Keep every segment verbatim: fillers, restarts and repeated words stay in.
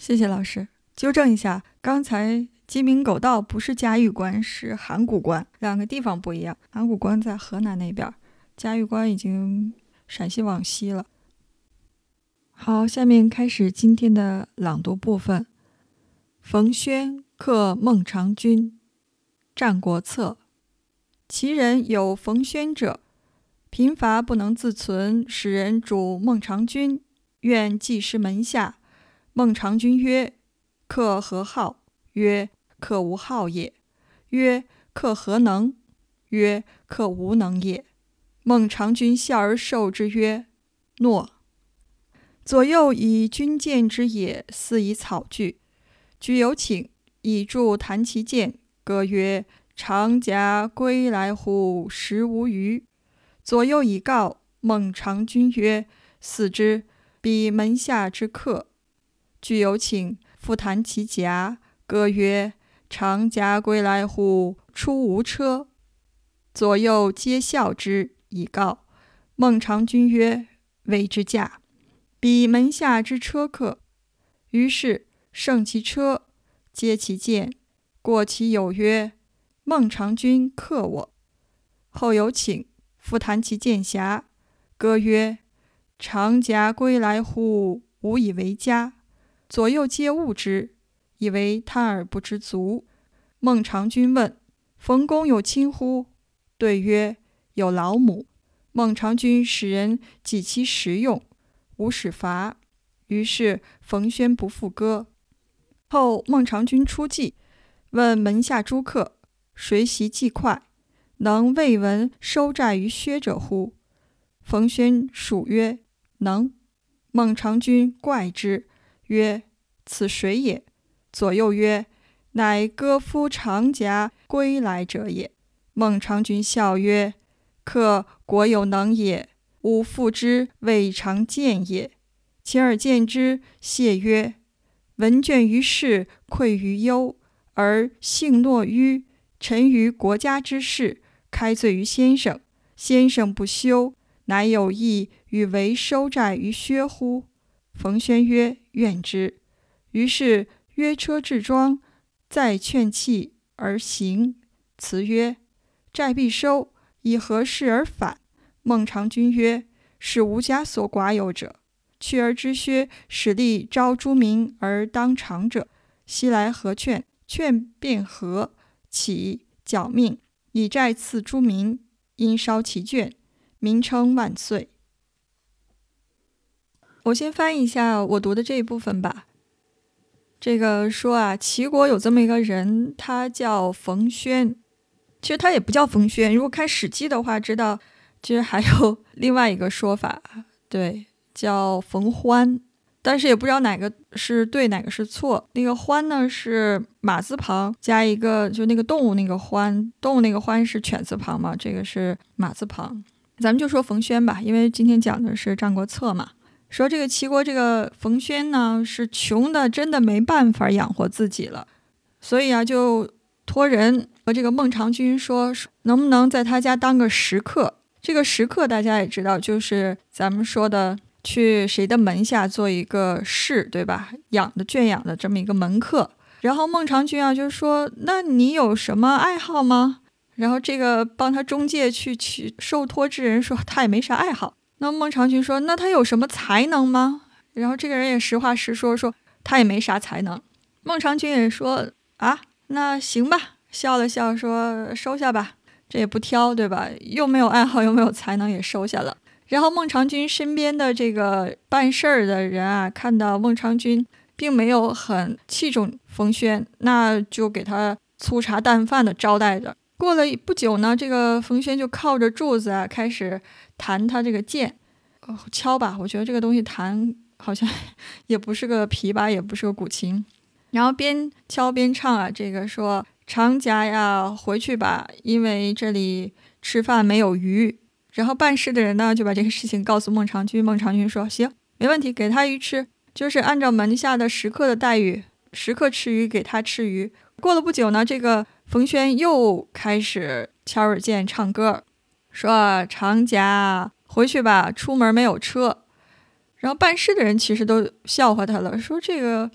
谢谢老师。纠正一下，刚才鸡鸣狗盗不是嘉峪关，是函谷关，两个地方不一样。函谷关在河南那边，嘉峪关已经陕西往西了。好，下面开始今天的朗读部分。冯轩客孟尝君，战国策。其人有冯轩者，贫乏不能自存，使人主孟尝君，愿寄师门下。孟尝君曰：客何好？曰：客无好也。曰：客何能？曰：客无能也。孟尝君笑而受之曰：诺。左右以军舰之也，似以草具。居有请，以助弹其剑，歌曰：长甲归来乎，时无余。左右以告，孟尝君曰：似之，彼门下之客。居有请，复弹其甲，歌曰：长甲归来乎，出无车。左右皆笑之，以告。孟尝君曰：谓之驾，彼门下之车客。于是胜其车，接其剑，过其友曰：孟尝君克我。后有请，复弹其剑匣，歌曰：长甲归来乎，无以为家。左右皆恶之，以为贪而不知足。孟尝君问：冯公有亲乎？对曰：有老母。孟尝君使人给其食用，无使伐。于是冯轩不复歌。后孟尝君出骑，问门下诸客：谁习计快，能未闻收债于薛者乎？冯轩属曰：能。孟尝君怪之，曰：此谁也？左右曰：乃歌夫长甲归来者也。孟尝君笑曰：客果有能也，吾复之未尝见也。请而见之，谢曰：闻倦于事，愧于忧，而幸诺於臣于国家之事，开罪于先生。先生不休，乃有意与为收债于薛乎？冯轩曰：愿之。于是约车置庄，再劝弃而行。辞曰：债必收，以何事而返？孟尝君曰：是吾家所寡有者。去而知薛使吏招诸民而当偿者，昔来何劝？劝便和，起剿命，以债赐诸民，因烧其卷，民称万岁。我先翻译一下我读的这一部分吧。这个说啊，齐国有这么一个人，他叫冯轩。其实他也不叫冯轩，如果看《史记》的话，知道其实还有另外一个说法，对，叫冯欢，但是也不知道哪个是对，哪个是错。那个欢呢是马字旁加一个，就那个动物那个欢，动物那个欢是犬字旁嘛，这个是马字旁。咱们就说冯轩吧，因为今天讲的是《战国策》嘛。说这个齐国这个冯轩呢，是穷的真的没办法养活自己了，所以啊就托人和这个孟尝君说，能不能在他家当个食客。这个食客大家也知道，就是咱们说的去谁的门下做一个侍，对吧？养的圈养的这么一个门客。然后孟尝君啊就说，那你有什么爱好吗？然后这个帮他中介去去受托之人说他也没啥爱好。那孟尝君说，那他有什么才能吗？然后这个人也实话实说，说他也没啥才能。孟尝君也说啊，那行吧，笑了笑说收下吧，这也不挑，对吧？又没有爱好又没有才能，也收下了。然后孟尝君身边的这个办事儿的人啊，看到孟尝君并没有很器重冯轩，那就给他粗茶淡饭的招待着。过了不久呢，这个冯轩就靠着柱子啊，开始弹他这个剑、哦、敲吧，我觉得这个东西弹好像也不是个琵琶，也不是个古琴，然后边敲边唱啊，这个说长甲呀回去吧，因为这里吃饭没有鱼。然后办事的人呢就把这个事情告诉孟尝君，孟尝君说行，没问题，给他鱼吃，就是按照门下的食客的待遇，食客吃鱼给他吃鱼。过了不久呢，这个冯轩又开始敲耳键唱歌，说长甲回去吧，出门没有车。然后办事的人其实都笑话他了，说这个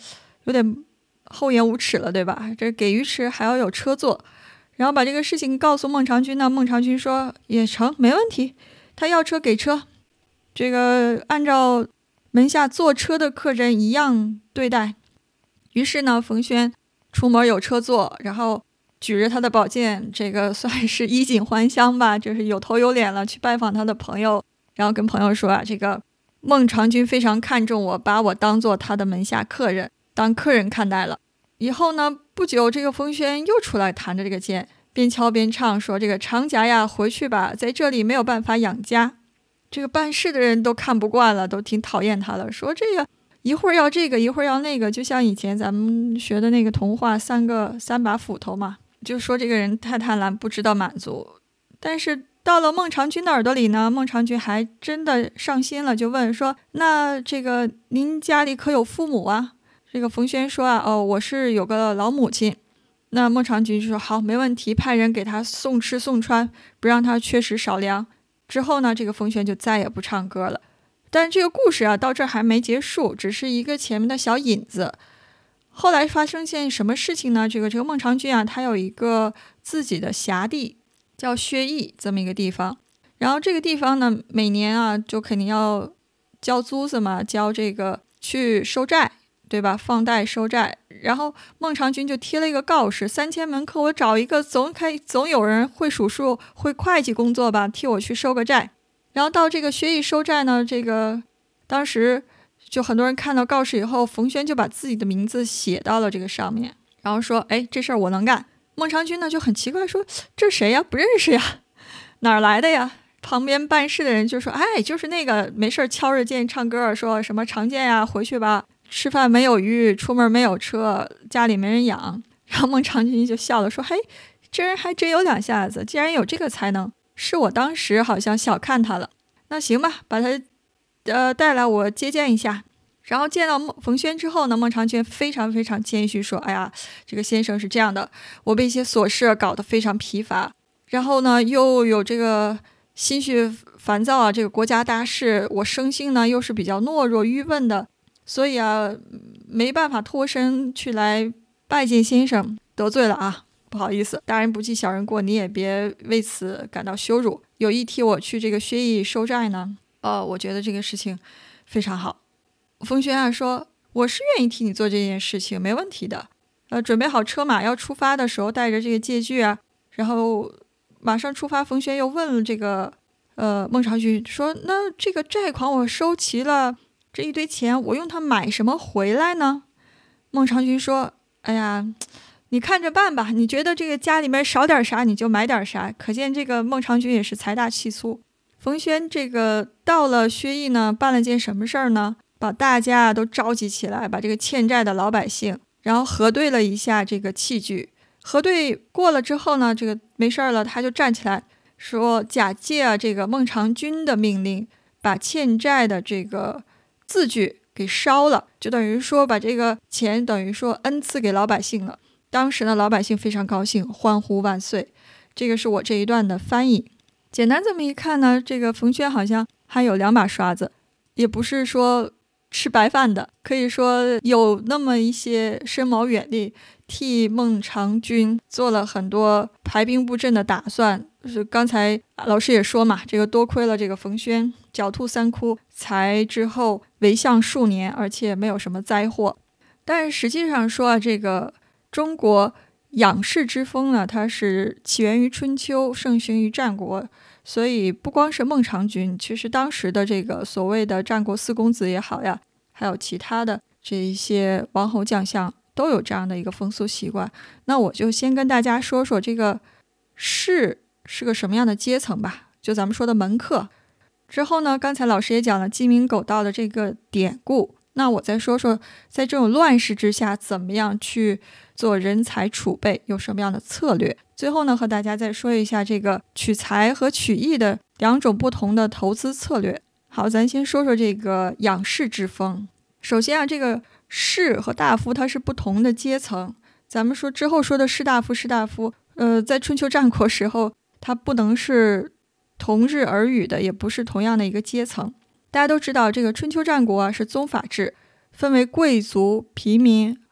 有点厚颜无耻了，对吧？这给鱼吃还要有车坐，然后把这个事情告诉孟尝君呢，孟尝君说也成，没问题，他要车给车，这个按照门下坐车的客人一样对待。于是呢，冯轩出门有车坐，然后举着他的宝剑，这个算是衣锦还乡吧，就是有头有脸了，去拜访他的朋友，然后跟朋友说啊，这个孟尝君非常看重我，把我当做他的门下客人，当客人看待了。以后呢，不久这个冯轩又出来弹着这个剑，边敲边唱，说这个长甲呀，回去吧，在这里没有办法养家。这个办事的人都看不惯了，都挺讨厌他了，说这个一会儿要这个，一会儿要那个，就像以前咱们学的那个童话三个三把斧头嘛，就说这个人太贪婪，不知道满足。但是到了孟尝君的耳朵里呢，孟尝君还真的上心了，就问说，那这个您家里可有父母啊？这个冯轩说啊，哦，我是有个老母亲。那孟尝君就说好，没问题，派人给他送吃送穿，不让他缺食少粮。之后呢，这个冯轩就再也不唱歌了。但这个故事啊，到这还没结束，只是一个前面的小引子。后来发生件什么事情呢？这个这个孟尝君啊，他有一个自己的辖地，叫薛邑这么一个地方。然后这个地方呢，每年啊，就肯定要交租子嘛，交这个去收债，对吧？放贷收债。然后孟尝君就贴了一个告示，三千门客，我找一个总开总有人会数数会会计工作吧，替我去收个债。然后到这个薛邑收债呢，这个当时就很多人看到告示以后，冯轩就把自己的名字写到了这个上面，然后说哎，这事儿我能干。孟尝君呢就很奇怪，说这谁呀？不认识呀，哪儿来的呀？旁边办事的人就说哎，就是那个没事敲着剑唱歌，说什么常见呀，回去吧，吃饭没有鱼，出门没有车，家里没人养。然后孟尝君就笑了，说嘿，这人还真有两下子，既然有这个才能，是我当时好像小看他了。那行吧，把他呃带来，我接见一下。然后见到冯轩之后呢，孟尝君非常非常谦虚，说哎呀，这个先生是这样的，我被一些琐事搞得非常疲乏，然后呢又有这个心绪烦躁啊，这个国家大事，我生性呢又是比较懦弱愚笨的，所以啊没办法脱身去来拜见先生，得罪了啊，不好意思，大人不计小人过，你也别为此感到羞辱。有意替我去这个薛邑收债呢，呃，我觉得这个事情非常好。冯轩啊说，我是愿意替你做这件事情，没问题的。呃，准备好车马要出发的时候，带着这个借据啊，然后马上出发。冯轩又问了这个呃孟尝君说，那这个债款我收齐了，这一堆钱我用它买什么回来呢？孟尝君说，哎呀，你看着办吧，你觉得这个家里面少点啥你就买点啥。可见这个孟尝君也是财大气粗。冯轩这个到了薛邑呢，办了件什么事儿呢？把大家都召集起来，把这个欠债的老百姓，然后核对了一下这个器具。核对过了之后呢，这个没事了，他就站起来说，假借啊这个孟尝君的命令，把欠债的这个字据给烧了，就等于说把这个钱等于说恩赐给老百姓了。当时呢，老百姓非常高兴，欢呼万岁。这个是我这一段的翻译。简单这么一看呢，这个冯轩好像还有两把刷子，也不是说吃白饭的，可以说有那么一些深谋远虑，替孟尝君做了很多排兵布阵的打算。就是刚才老师也说嘛，这个多亏了这个冯轩狡兔三窟，才之后为相数年，而且没有什么灾祸。但是实际上说啊，这个中国养士之风呢，它是起源于春秋，盛行于战国。所以不光是孟尝君，其实当时的这个所谓的战国四公子也好呀，还有其他的这一些王侯将相都有这样的一个风俗习惯。那我就先跟大家说说这个士是个什么样的阶层吧，就咱们说的门客。之后呢，刚才老师也讲了鸡鸣狗盗的这个典故，那我再说说在这种乱世之下怎么样去做人才储备，有什么样的策略。最后呢，和大家再说一下这个取财和取义的两种不同的投资策略。好，咱先说说这个养士之风。首先啊，这个士和大夫它是不同的阶层。咱们说之后说的士大夫士大夫，呃，在春秋战国时候，它不能是同日而语的，也不是同样的一个阶层。大家都知道，这个春秋战国啊是宗法制，分为贵族、平民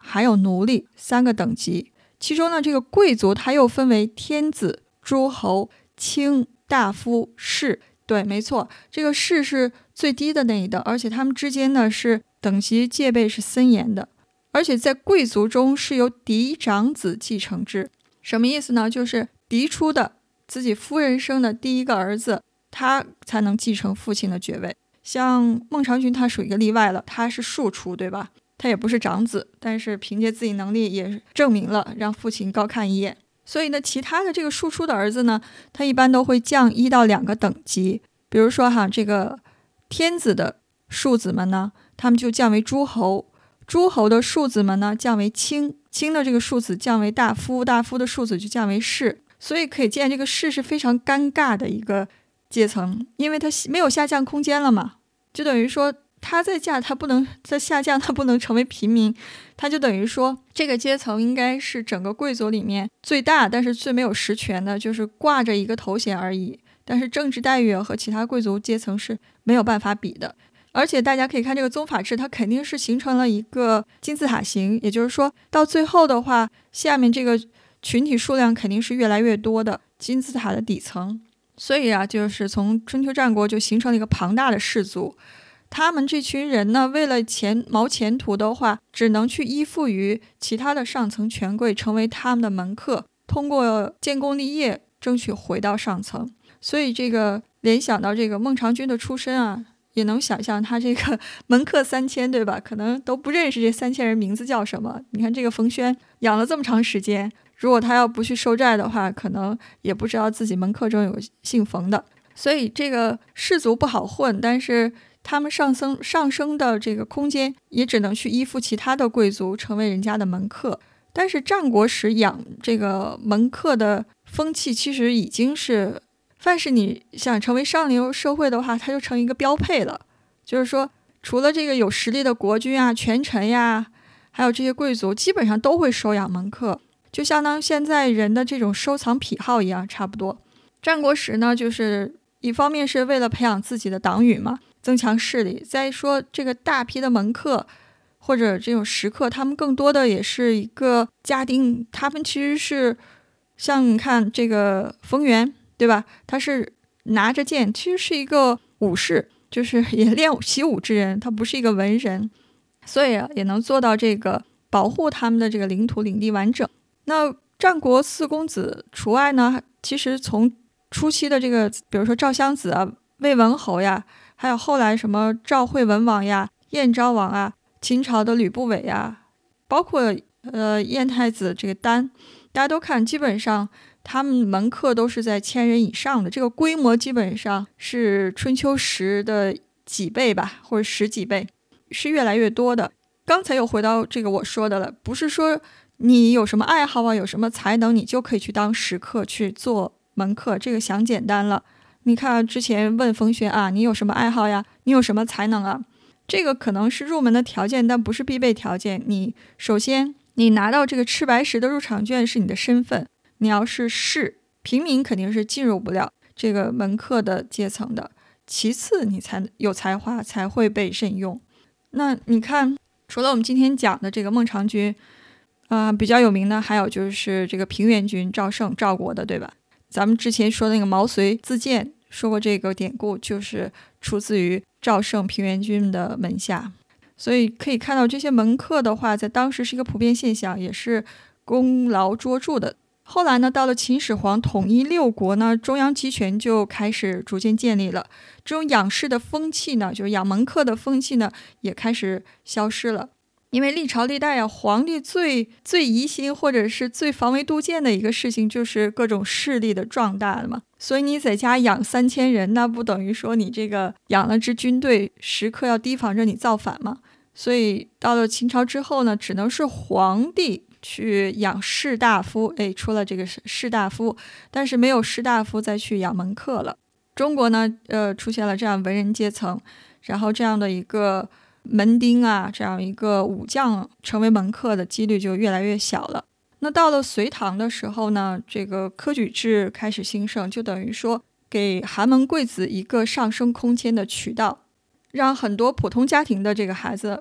还有奴隶三个等级。其中呢，这个贵族它又分为天子、诸侯、卿、大夫、士。对，没错，这个士是最低的那一等，而且他们之间呢是等级戒备是森严的。而且在贵族中是由嫡长子继承制。什么意思呢？就是嫡出的自己夫人生的第一个儿子，他才能继承父亲的爵位。像孟尝君他属于一个例外了，他是庶出，对吧？他也不是长子，但是凭借自己能力也证明了，让父亲高看一眼。所以呢，其他的这个庶出的儿子呢，他一般都会降一到两个等级。比如说哈，这个天子的庶子们呢，他们就降为诸侯；诸侯的庶子们呢，降为卿；卿的这个庶子降为大夫；大夫的庶子就降为士。所以可以见，这个士是非常尴尬的一个阶层，因为他没有下降空间了嘛，就等于说他在下他不能在下降，他不能成为平民，他就等于说这个阶层应该是整个贵族里面最大但是最没有实权的，就是挂着一个头衔而已，但是政治待遇和其他贵族阶层是没有办法比的。而且大家可以看这个宗法制，它肯定是形成了一个金字塔形，也就是说到最后的话，下面这个群体数量肯定是越来越多的金字塔的底层。所以啊，就是从春秋战国就形成了一个庞大的氏族。他们这群人呢，为了前谋前途的话，只能去依附于其他的上层权贵，成为他们的门客，通过建功立业争取回到上层。所以这个联想到这个孟尝君的出身啊，也能想象他这个门客三千，对吧？可能都不认识这三千人名字叫什么。你看这个冯轩养了这么长时间，如果他要不去收债的话，可能也不知道自己门客中有姓冯的。所以这个士族不好混，但是他们上升上升的这个空间也只能去依附其他的贵族，成为人家的门客。但是战国时养这个门客的风气其实已经是，凡是你想成为上流社会的话，它就成一个标配了。就是说除了这个有实力的国君啊、权臣呀，还有这些贵族，基本上都会收养门客，就相当于现在人的这种收藏癖好一样，差不多。战国时呢，就是一方面是为了培养自己的党羽嘛，增强势力，再说这个大批的门客或者这种食客，他们更多的也是一个家丁，他们其实是像你看这个冯源，对吧？他是拿着剑，其实是一个武士，就是也练习武之人，他不是一个文人，所以也能做到这个保护他们的这个领土领地完整。那战国四公子除外呢，其实从初期的这个比如说赵襄子啊、魏文侯呀，还有后来什么赵惠文王呀、燕昭王啊、秦朝的吕不韦呀，包括呃燕太子这个丹，大家都看基本上他们门客都是在千人以上的，这个规模基本上是春秋时的几倍吧，或者十几倍，是越来越多的。刚才又回到这个我说的了，不是说你有什么爱好啊，有什么才能，你就可以去当食客去做门客，这个想简单了。你看之前问冯轩啊，你有什么爱好呀？你有什么才能啊？这个可能是入门的条件，但不是必备条件。你首先你拿到这个赤白石的入场券是你的身份，你要是士，平民肯定是进入不了这个门客的阶层的。其次你才有才华，才会被任用。那你看除了我们今天讲的这个孟尝君，呃，比较有名的还有就是这个平原君赵胜，赵国的，对吧？咱们之前说的那个毛遂自荐说过，这个典故就是出自于赵胜平原君的门下。所以可以看到这些门客的话在当时是一个普遍现象，也是功劳卓著的。后来呢，到了秦始皇统一六国呢，中央集权就开始逐渐建立了，这种养士的风气呢，就是养门客的风气呢，也开始消失了。因为历朝历代啊，皇帝最最疑心或者是最防微杜渐的一个事情就是各种势力的壮大了嘛。所以你在家养三千人，那不等于说你这个养了支军队，时刻要提防着你造反嘛。所以到了秦朝之后呢，只能是皇帝去养士大夫，哎，出了这个士大夫，但是没有士大夫再去养门客了。中国呢，呃，出现了这样文人阶层，然后这样的一个门丁啊，这样一个武将成为门客的几率就越来越小了。那到了隋唐的时候呢，这个科举制开始兴盛，就等于说给寒门贵子一个上升空间的渠道，让很多普通家庭的这个孩子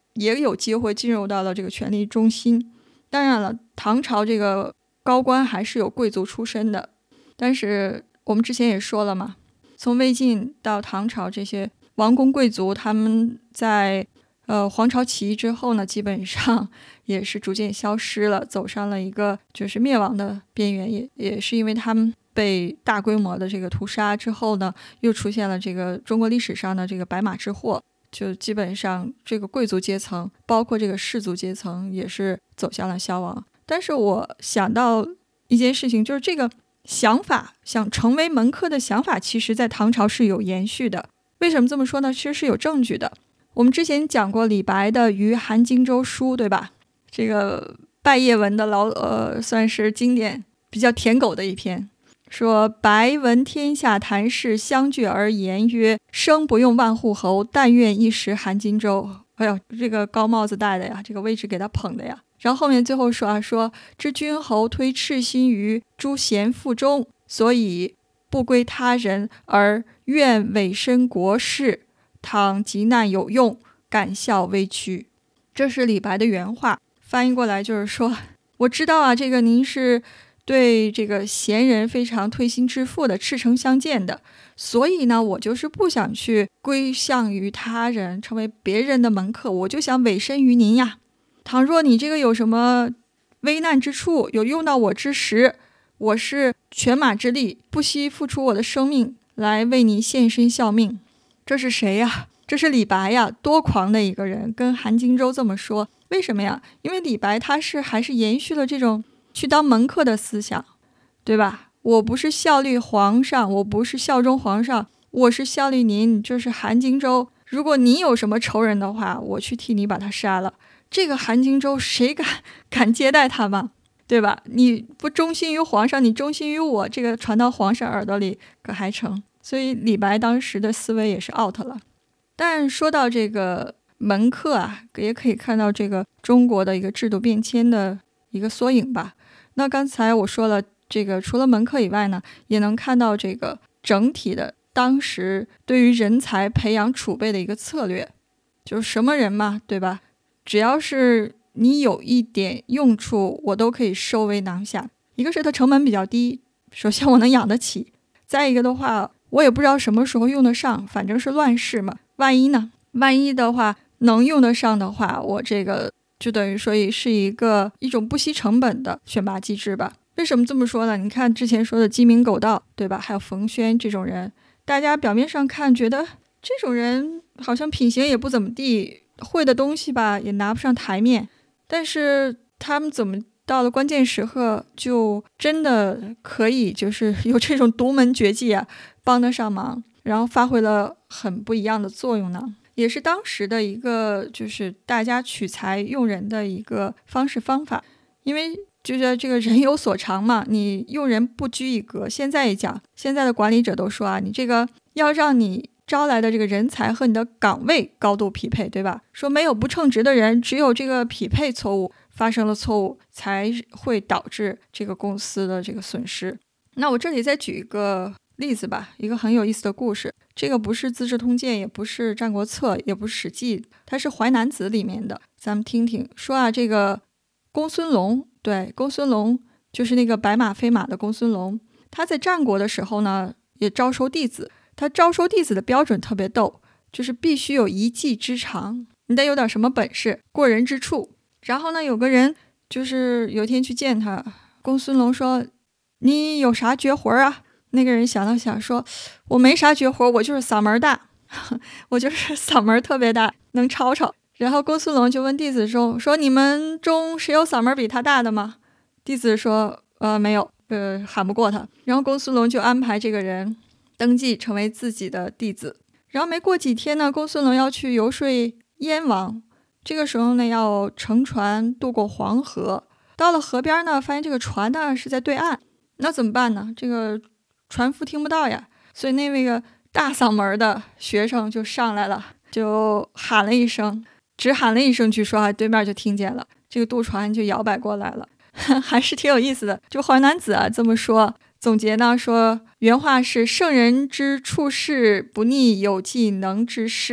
也有机会进入到了这个权力中心。当然了，唐朝这个高官还是有贵族出身的，但是我们之前也说了嘛，从魏晋到唐朝，这些王公贵族他们在呃黄巢起义之后呢，基本上也是逐渐消失了，走上了一个就是灭亡的边缘。也也是因为他们被大规模的这个屠杀之后呢，又出现了这个中国历史上的这个白马之祸，就基本上这个贵族阶层包括这个士族阶层也是走向了消亡。但是我想到一件事情，就是这个想法，想成为门客的想法，其实在唐朝是有延续的。为什么这么说呢？其实是有证据的。我们之前讲过李白的《于韩荆州书》，对吧？这个拜谒文的老呃，算是经典，比较舔狗的一篇，说白闻天下谈事，相聚而言曰：生不用万户侯，但愿一时韩荆州。哎呦，这个高帽子戴的呀，这个位置给他捧的呀。然后后面最后说啊，说知君侯推赤心于诸贤腹中，所以不归他人，而愿委身国事，倘急难有用，敢效微屈。这是李白的原话，翻译过来就是说，我知道啊，这个您是对这个贤人非常推心置腹的，赤诚相见的，所以呢，我就是不想去归向于他人，成为别人的门客，我就想委身于您呀。倘若你这个有什么危难之处，有用到我之时，我是犬马之力，不惜付出我的生命来为你献身效命。这是谁呀？这是李白呀，多狂的一个人，跟韩荆州这么说。为什么呀？因为李白他是还是延续了这种去当门客的思想，对吧？我不是效力皇上，我不是效忠皇上，我是效力您，就是韩荆州。如果你有什么仇人的话，我去替你把他杀了。这个韩荆州谁敢敢接待他吗？对吧？你不忠心于皇上，你忠心于我，这个传到皇上耳朵里可还成？所以李白当时的思维也是 out 了。但说到这个门客啊，也可以看到这个中国的一个制度变迁的一个缩影吧。那刚才我说了，这个除了门客以外呢，也能看到这个整体的当时对于人才培养储备的一个策略，就是什么人嘛，对吧？只要是你有一点用处，我都可以收为囊下。一个是它成本比较低，首先我能养得起，再一个的话，我也不知道什么时候用得上，反正是乱世嘛，万一呢？万一的话能用得上的话，我这个就等于说是一个一种不惜成本的选拔机制吧。为什么这么说呢？你看之前说的鸡鸣狗盗，对吧？还有冯轩这种人，大家表面上看觉得这种人好像品行也不怎么地，会的东西吧也拿不上台面，但是他们怎么到了关键时刻就真的可以就是有这种独门绝技啊，帮得上忙，然后发挥了很不一样的作用呢？也是当时的一个就是大家取材用人的一个方式方法。因为觉得这个人有所长嘛，你用人不拘一格。现在一讲，现在的管理者都说啊，你这个要让你招来的这个人才和你的岗位高度匹配，对吧？说没有不称职的人，只有这个匹配错误发生了错误，才会导致这个公司的这个损失。那我这里再举一个例子吧，一个很有意思的故事。这个不是《资治通鉴》，也不是《战国策》，也不是《史记》，它是《淮南子》里面的。咱们听听，说啊，这个公孙龙，对，公孙龙就是那个白马非马的公孙龙，他在战国的时候呢，也招收弟子。他招收弟子的标准特别逗，就是必须有一技之长，你得有点什么本事，过人之处。然后呢，有个人就是有一天去见他，公孙龙说：“你有啥绝活啊？”那个人想了想说：“我没啥绝活，我就是嗓门大，我就是嗓门特别大，能吵吵。”然后公孙龙就问弟子说：“说你们中谁有嗓门比他大的吗？”弟子说：“呃，没有，呃，喊不过他。”然后公孙龙就安排这个人登记成为自己的弟子。然后没过几天呢，公孙龙要去游说燕王，这个时候呢要乘船渡过黄河，到了河边呢，发现这个船呢是在对岸，那怎么办呢？这个船夫听不到呀，所以那位个大嗓门的学生就上来了，就喊了一声，只喊了一声，据说对面就听见了，这个渡船就摇摆过来了。还是挺有意思的。就淮南子啊这么说，总结呢说原话是：圣人之处事，不逆有技能之士。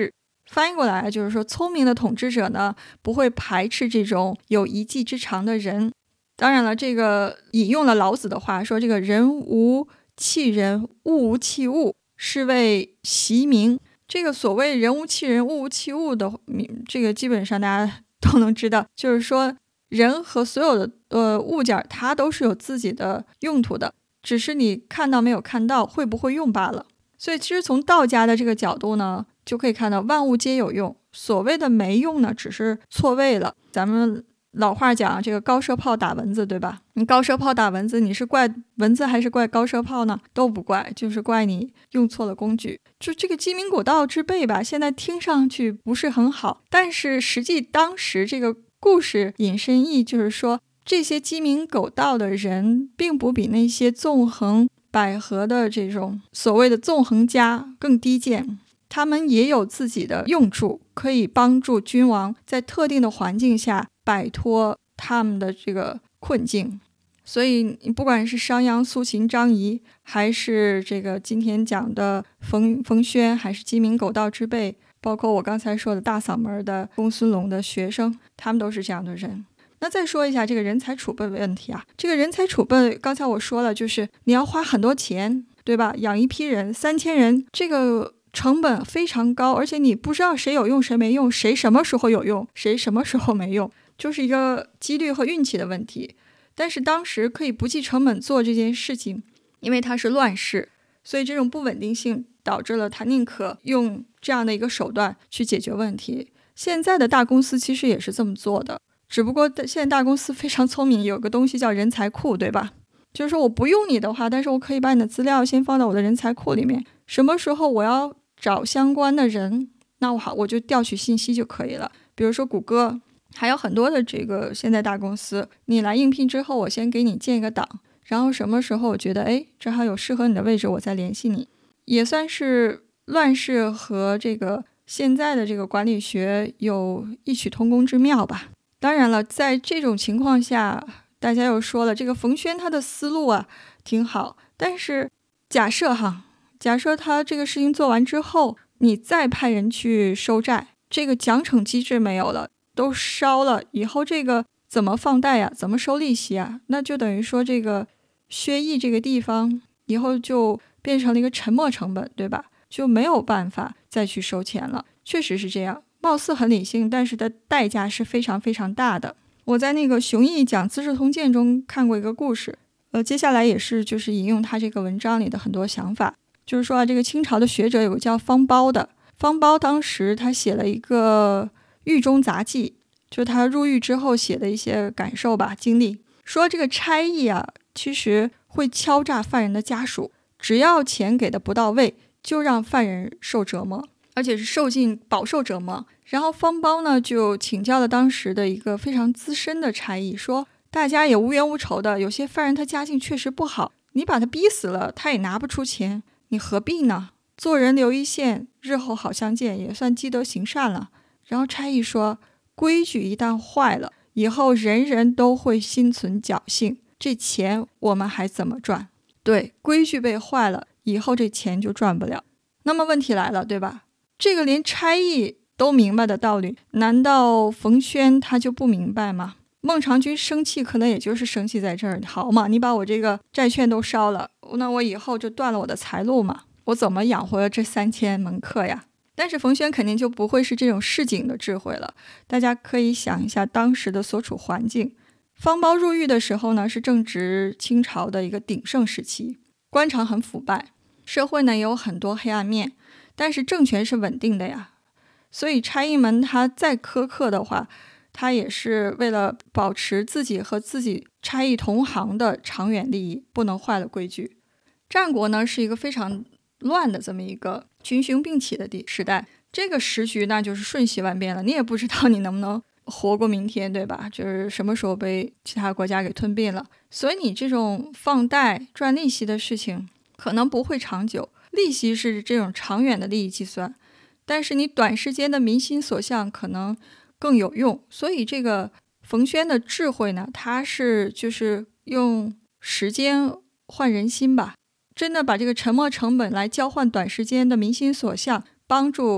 翻译过来就是说，聪明的统治者呢，不会排斥这种有一技之长的人。当然了，这个引用了老子的话，说这个人无弃人，物无弃物，是谓习名。这个所谓人无弃人，物无弃物的，这个基本上大家都能知道，就是说人和所有的呃物件，它都是有自己的用途的，只是你看到没有看到，会不会用罢了。所以其实从道家的这个角度呢，就可以看到万物皆有用，所谓的没用呢，只是错位了。咱们老话讲这个高射炮打蚊子，对吧？你高射炮打蚊子，你是怪蚊子还是怪高射炮呢？都不怪，就是怪你用错了工具。就这个鸡鸣狗盗之辈吧，现在听上去不是很好，但是实际当时这个故事引申义就是说，这些鸡鸣狗盗的人并不比那些纵横捭阖的这种所谓的纵横家更低贱，他们也有自己的用处，可以帮助君王在特定的环境下摆脱他们的这个困境。所以你不管是商鞅、苏秦、张仪，还是这个今天讲的冯冯轩，还是鸡鸣狗盗之辈，包括我刚才说的大嗓门的公孙龙的学生，他们都是这样的人。那再说一下这个人才储备问题啊，这个人才储备刚才我说了，就是你要花很多钱，对吧？养一批人，三千人，这个成本非常高，而且你不知道谁有用谁没用，谁什么时候有用谁什么时候没用，就是一个几率和运气的问题。但是当时可以不计成本做这件事情，因为它是乱世，所以这种不稳定性导致了他宁可用这样的一个手段去解决问题。现在的大公司其实也是这么做的，只不过现在大公司非常聪明，有个东西叫人才库，对吧？就是说我不用你的话，但是我可以把你的资料先放到我的人才库里面，什么时候我要找相关的人，那我好我就调取信息就可以了。比如说谷歌，还有很多的这个现在大公司，你来应聘之后，我先给你建一个档，然后什么时候我觉得哎正好有适合你的位置，我再联系你，也算是乱世和这个现在的这个管理学有异曲同工之妙吧。当然了，在这种情况下，大家又说了，这个冯轩他的思路啊挺好，但是假设哈，假设他这个事情做完之后，你再派人去收债，这个奖惩机制没有了，都烧了，以后这个怎么放贷呀？怎么收利息啊？那就等于说这个薛邑这个地方以后就变成了一个沉没成本，对吧？就没有办法再去收钱了。确实是这样，貌似很理性，但是的代价是非常非常大的。我在那个熊毅讲《资治通鉴》中看过一个故事，呃，接下来也是就是引用他这个文章里的很多想法，就是说啊，这个清朝的学者有个叫方苞的，方苞当时他写了一个狱中杂记，就他入狱之后写的一些感受吧，经历，说这个差役啊，其实会敲诈犯人的家属，只要钱给的不到位，就让犯人受折磨，而且是受尽饱受折磨。然后方苞呢就请教了当时的一个非常资深的差役，说大家也无冤无仇的，有些犯人他家境确实不好，你把他逼死了，他也拿不出钱，你何必呢？做人留一线，日后好相见，也算积德行善了。然后差役说，规矩一旦坏了，以后人人都会心存侥幸，这钱我们还怎么赚？对，规矩被坏了，以后这钱就赚不了。那么问题来了，对吧？这个连差役都明白的道理，难道冯轩他就不明白吗？孟尝君生气可能也就是生气在这儿，好嘛，你把我这个债券都烧了，那我以后就断了我的财路嘛，我怎么养活这三千门客呀？但是冯轩肯定就不会是这种市井的智慧了。大家可以想一下当时的所处环境，方苞入狱的时候呢，是正值清朝的一个鼎盛时期，官场很腐败，社会呢也有很多黑暗面，但是政权是稳定的呀。所以差役们他再苛刻的话，他也是为了保持自己和自己差役同行的长远利益，不能坏了规矩。战国呢是一个非常乱的这么一个群雄并起的时代，这个时局那就是瞬息万变了，你也不知道你能不能活过明天，对吧？就是什么时候被其他国家给吞并了。所以你这种放贷赚利息的事情可能不会长久，利息是这种长远的利益计算，但是你短时间的民心所向可能更有用。所以这个冯轩的智慧呢，他是就是用时间换人心吧，真的把这个沉没成本来交换短时间的民心所向，帮助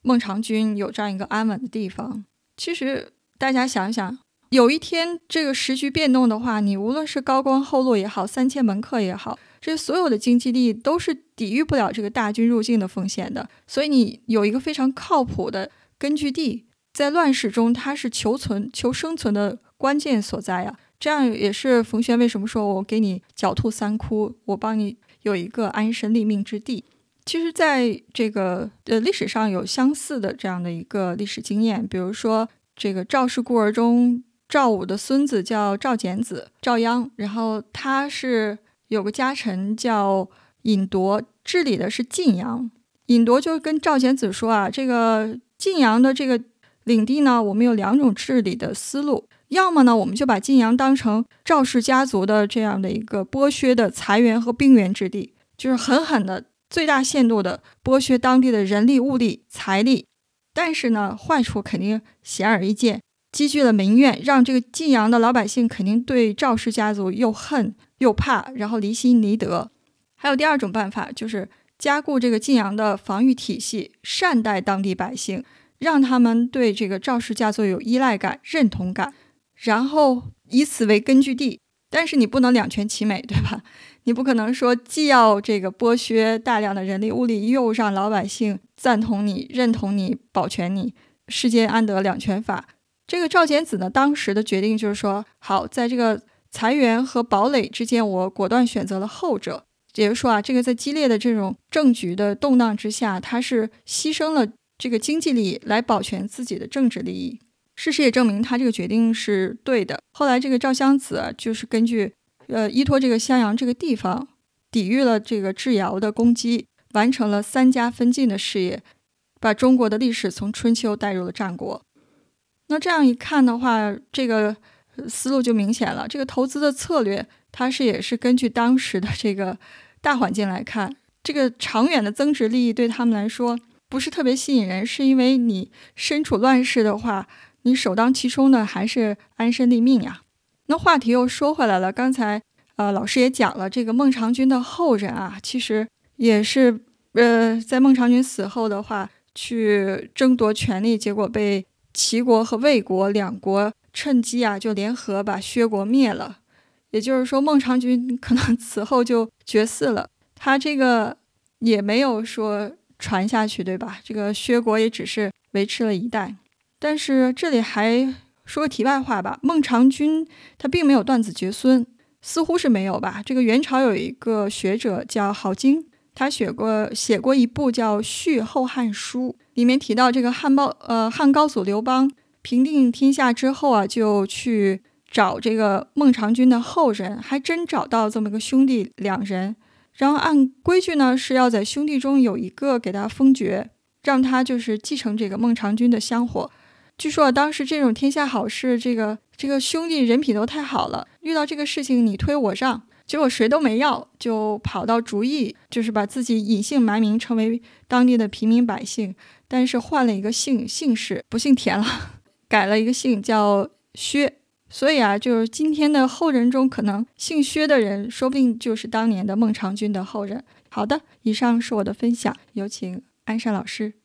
孟尝君有这样一个安稳的地方。其实大家想想，有一天这个时局变动的话，你无论是高官厚禄也好，三千门客也好，这所有的经济利益都是抵御不了这个大军入境的风险的。所以你有一个非常靠谱的根据地，在乱世中它是求存求生存的关键所在啊。这样也是冯谖为什么说我给你狡兔三窟，我帮你有一个安身立命之地。其实在这个呃历史上有相似的这样的一个历史经验，比如说这个赵氏孤儿中，赵武的孙子叫赵简子，赵鞅，然后他是有个家臣叫尹铎，治理的是晋阳。尹铎就跟赵简子说啊，这个晋阳的这个领地呢，我们有两种治理的思路，要么呢我们就把晋阳当成赵氏家族的这样的一个剥削的财源和兵源之地，就是狠狠的最大限度的剥削当地的人力物力财力，但是呢坏处肯定显而易见，积聚了民怨，让这个晋阳的老百姓肯定对赵氏家族又恨又怕，然后离心离德。还有第二种办法，就是加固这个晋阳的防御体系，善待当地百姓，让他们对这个赵氏家族有依赖感认同感，然后以此为根据地。但是你不能两全其美，对吧？你不可能说既要这个剥削大量的人力物力，又让老百姓赞同你认同你保全你，世间安得两全法。这个赵简子呢，当时的决定就是说，好，在这个财源和堡垒之间，我果断选择了后者。也就是说啊，这个在激烈的这种政局的动荡之下，他是牺牲了这个经济利益来保全自己的政治利益。事实也证明他这个决定是对的。后来这个赵襄子啊，就是根据呃依托这个襄阳这个地方，抵御了这个智瑶的攻击，完成了三家分晋的事业，把中国的历史从春秋带入了战国。那这样一看的话，这个思路就明显了。这个投资的策略，它是也是根据当时的这个大环境来看，这个长远的增值利益对他们来说不是特别吸引人，是因为你身处乱世的话，你首当其冲的还是安身立命呀。那话题又说回来了，刚才呃老师也讲了，这个孟尝君的后人啊，其实也是呃在孟尝君死后的话，去争夺权力，结果被齐国和魏国两国趁机啊就联合把薛国灭了。也就是说，孟尝君可能此后就绝嗣了，他这个也没有说传下去，对吧？这个薛国也只是维持了一代。但是这里还说个题外话吧，孟尝君他并没有断子绝孙，似乎是没有吧。这个元朝有一个学者叫郝经，他写过写过一部叫《续后汉书》，里面提到这个汉高呃汉高祖刘邦平定天下之后啊，就去找这个孟尝君的后人，还真找到这么个兄弟两人。然后按规矩呢，是要在兄弟中有一个给他封爵，让他就是继承这个孟尝君的香火。据说当时这种天下好事，这个这个兄弟人品都太好了，遇到这个事情你推我让，结果谁都没要，就跑到逐邑，就是把自己隐姓埋名成为当地的平民百姓，但是换了一个姓姓氏，不姓田了，改了一个姓叫薛。所以啊，就是今天的后人中，可能姓薛的人说不定就是当年的孟尝君的后人。好的，以上是我的分享，有请安山老师。